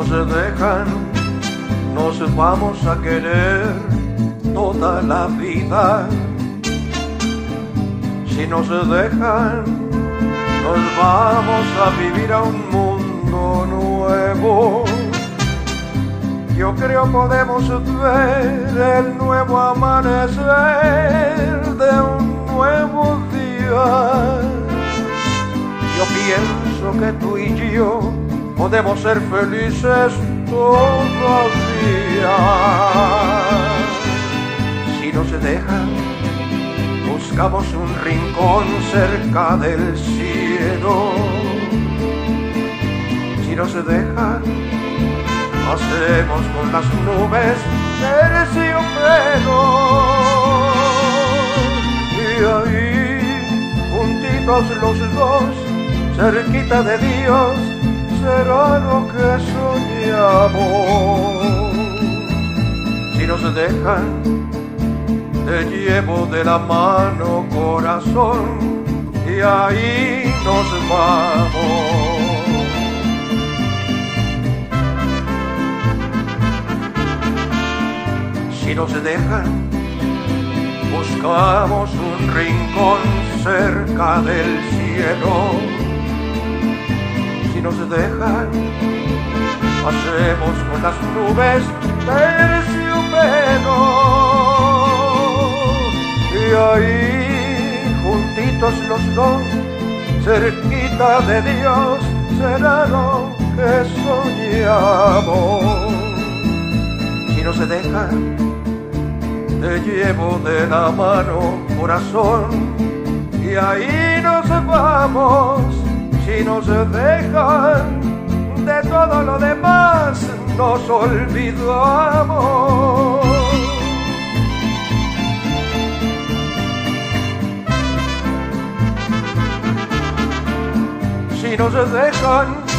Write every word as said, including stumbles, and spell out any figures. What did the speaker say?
nos dejan, nos vamos a querer toda la vida. Si nos dejan, nos vamos a vivir a un mundo nuevo. Yo creo podemos ver el nuevo amanecer de un nuevo día. Yo pienso que tú y yo podemos ser felices todavía. Si nos dejan, buscamos un rincón cerca del cielo. Si nos dejan, hacemos con las nubes terciopelo. Y ahí, juntitos los dos, cerquita de Dios, será lo que soñamos. Si nos dejan, te llevo de la mano, corazón, y ahí nos vamos. Si nos dejan, buscamos un rincón cerca del cielo. Si nos dejan, hacemos con las nubes terciopelo. Y ahí, juntitos los dos, cerquita de Dios, será lo que soñamos. Si nos dejan, te llevo de la mano, corazón, y ahí nos vamos. Si nos dejan, de todo lo demás nos olvidamos. Si nos dejan,